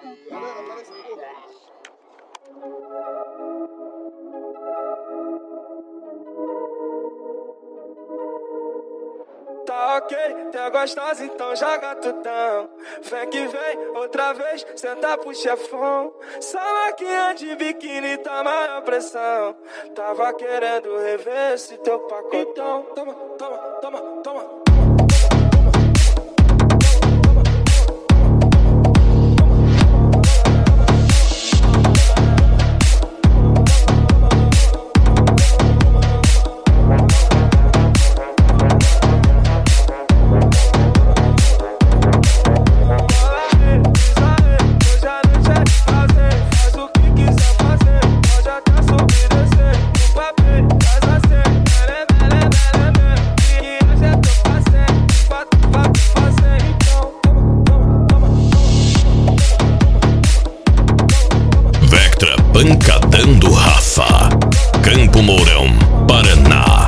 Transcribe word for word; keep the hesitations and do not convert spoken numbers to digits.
Galera, parece um pouco. Tá ok, tá gostosa, então joga tutão. Vem que vem, outra vez, senta pro chefão. Essa maquinha de biquíni tá maior pressão. Tava querendo rever esse teu pacotão. Toma, toma, toma, toma. Vectra Pancadão do Rafa, Campo Mourão, Paraná.